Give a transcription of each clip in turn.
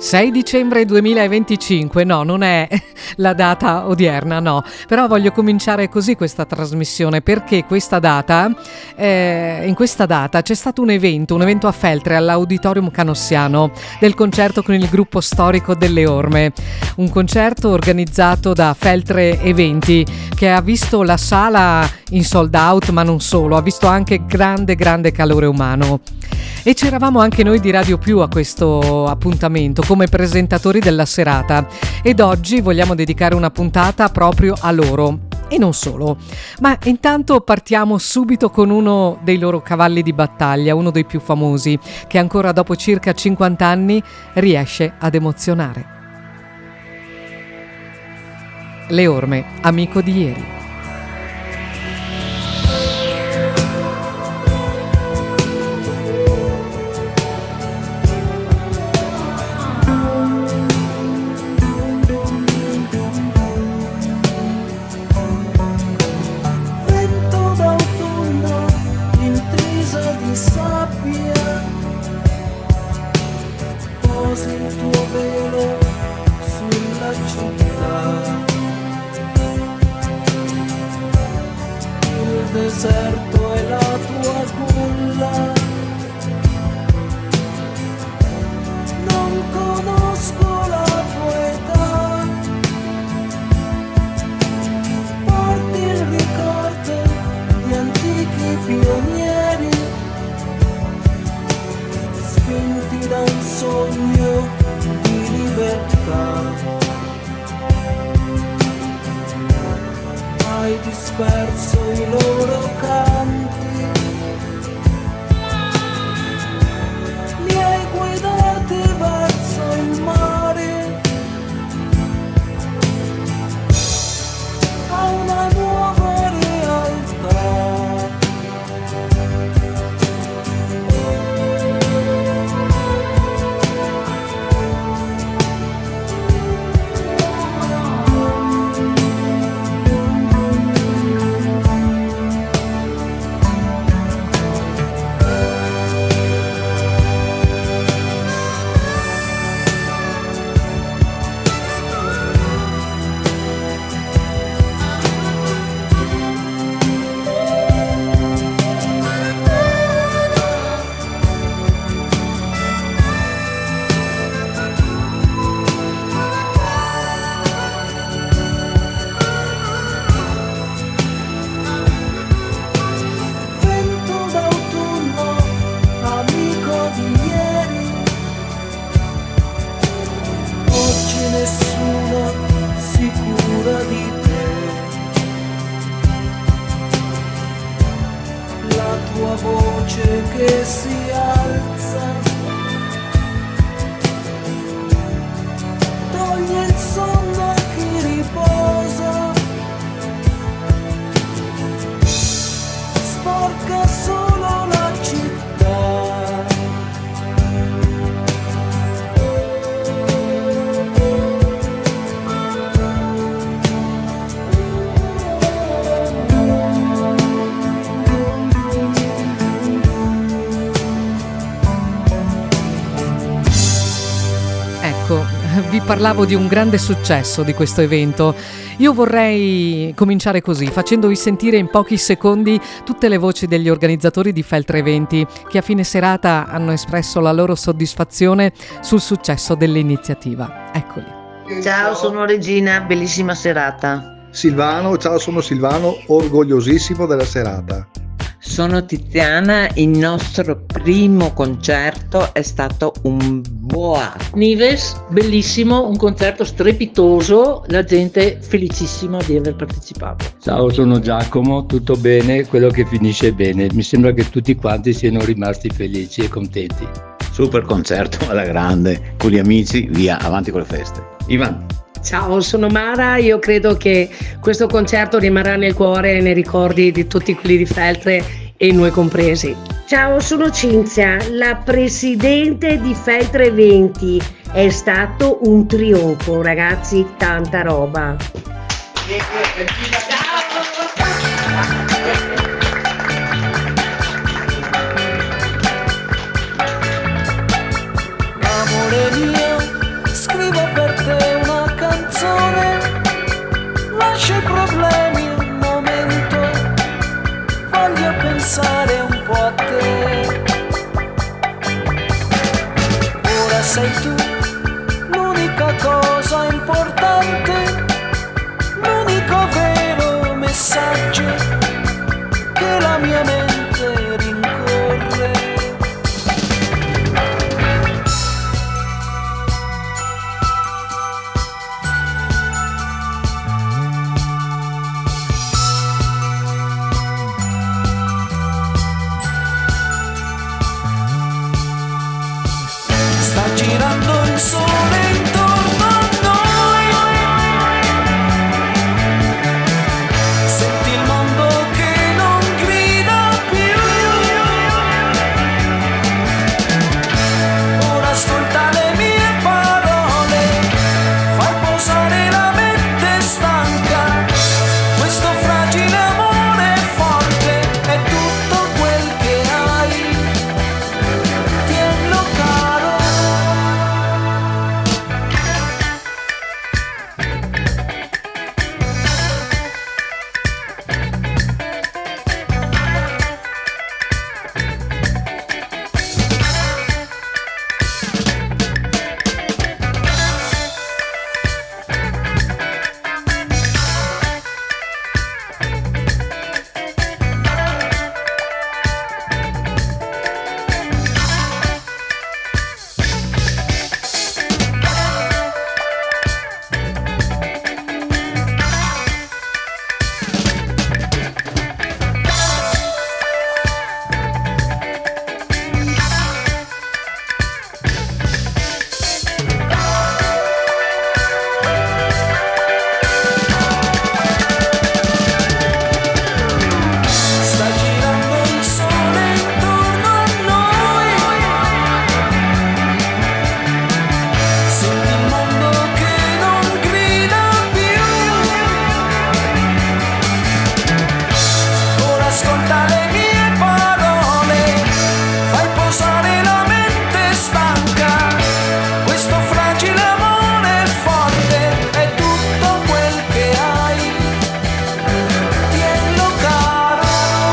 6 dicembre 2025, no, non è la data odierna, no, però voglio cominciare così questa trasmissione perché in questa data c'è stato un evento a Feltre all'Auditorium Canossiano del concerto con il gruppo storico delle Orme, un concerto organizzato da Feltre Eventi che ha visto la sala in sold out, ma non solo, ha visto anche grande calore umano. E c'eravamo anche noi di Radio Più a questo appuntamento come presentatori della serata ed oggi vogliamo dedicare una puntata proprio a loro e non solo. Ma intanto partiamo subito con uno dei loro cavalli di battaglia, uno dei più famosi, che ancora dopo circa 50 anni riesce ad emozionare. Le Orme, amico di ieri. Deserto è la tua culla, non conosco la tua età, porti il ricordo di antichi pionieri, spinti da un sogno di libertà. Hai disperso i loro canti, li hai guidati verso il mare, a una nuova realtà. Che si alza, toglie il sonno a chi riposa, sporca solo la città. Vi parlavo di un grande successo di questo evento. Io vorrei cominciare così, facendovi sentire in pochi secondi tutte le voci degli organizzatori di Feltre Eventi che a fine serata hanno espresso la loro soddisfazione sul successo dell'iniziativa. Eccoli. Ciao, sono Regina, bellissima serata. Silvano, ciao, sono Silvano, orgogliosissimo della serata. Sono Tiziana, il nostro primo concerto è stato un boa. Nives, bellissimo, un concerto strepitoso, la gente felicissima di aver partecipato. Ciao, sono Giacomo, tutto bene, quello che finisce bene. Mi sembra che tutti quanti siano rimasti felici e contenti. Super concerto alla grande, con gli amici, via, avanti con le feste. Ivan. Ciao, sono Mara, io credo che questo concerto rimarrà nel cuore e nei ricordi di tutti quelli di Feltre e noi compresi. Ciao, sono Cinzia, la presidente di Feltre Eventi. È stato un trionfo, ragazzi, tanta roba. Amore mio, sei tu, l'unica cosa importante, l'unico vero messaggio che la mia mente rincorre. Sta girando il sole intorno a noi, senti il mondo che non grida più, ora ascolta le mie parole, fai posare la mente stanca, questo fragile amore forte è tutto quel che hai, tienilo caro. Sta girando il sole intorno a noi, senti il mondo che non grida più, ora ascolta le mie parole, fai posare la mente stanca, questo fragile amore forte è tutto quel che hai, tienilo caro.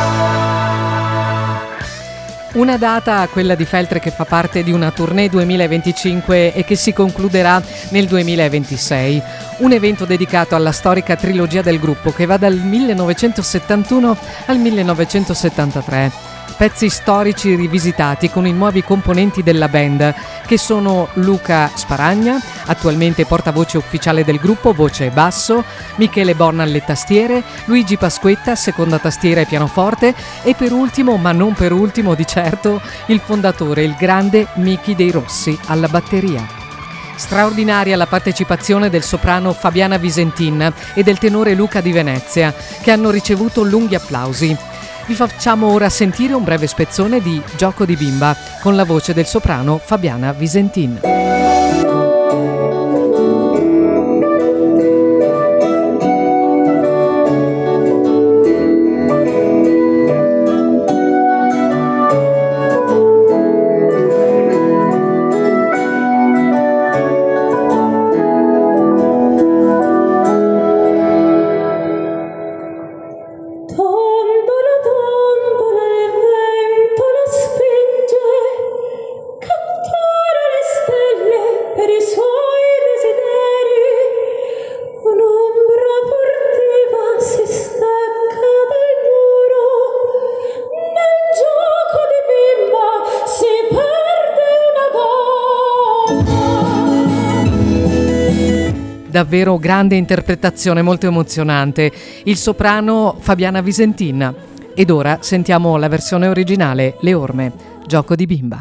Una data, quella di Feltre, che fa parte di una tournée 2025 e che si concluderà nel 2026. Un evento dedicato alla storica trilogia del gruppo che va dal 1971 al 1973. Pezzi storici rivisitati con i nuovi componenti della band, che sono Luca Sparagna, attualmente portavoce ufficiale del gruppo, voce e basso, Michele Borna alle tastiere, Luigi Pasquetta, seconda tastiera e pianoforte, e per ultimo, ma non per ultimo di certo, il fondatore, il grande Michi dei Rossi, alla batteria. Straordinaria la partecipazione del soprano Fabiana Visentin e del tenore Luca di Venezia, che hanno ricevuto lunghi applausi. Vi facciamo ora sentire un breve spezzone di Gioco di bimba con la voce del soprano Fabiana Visentin. Tombola, tombola, il vento la spinge, cattura le stelle per i suoi desideri. Un'ombra furtiva si stacca dal muro, nel gioco di bimba si perde una donna. Davvero grande interpretazione, molto emozionante. Il soprano Fabiana Visentin. Ed ora sentiamo la versione originale, Le Orme, Gioco di bimba.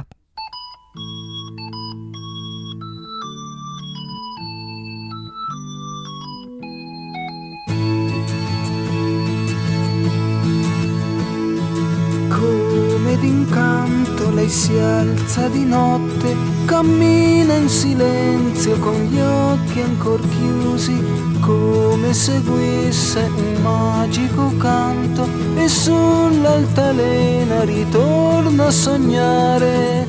Come d'incanto lei si alza di notte, cammina in silenzio con gli occhi ancor chiusi, come seguisse un magico canto, e sull'altalena ritorna a sognare.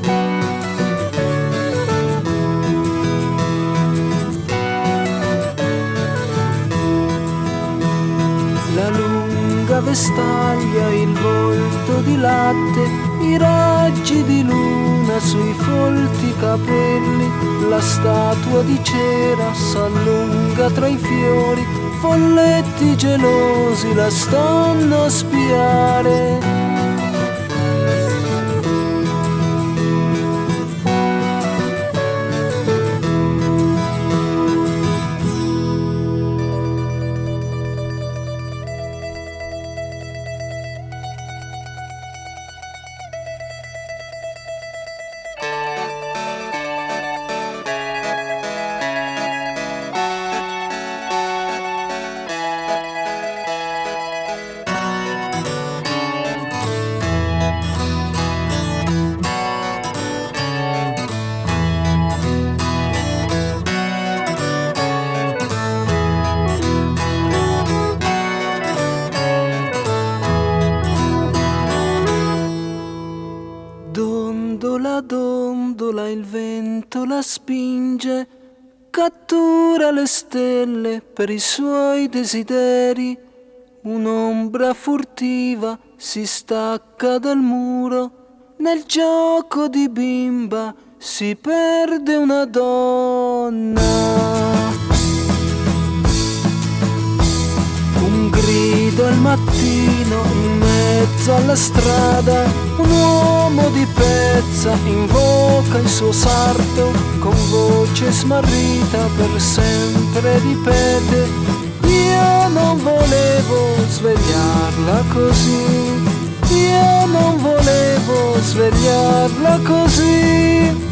La lunga vestaglia, il volto di latte, i raggi di luna sui folti capelli, la statua di cera s'allunga tra i fiori, folletti gelosi la stanno a spiare. Dondola, dondola, il vento la spinge, cattura le stelle per i suoi desideri. Un'ombra furtiva si stacca dal muro, nel gioco di bimba si perde una donna. Un grido al mattino in mezzo alla strada, un uomo di pezza invoca il suo sarto, con voce smarrita per sempre ripete: io non volevo svegliarla così, io non volevo svegliarla così.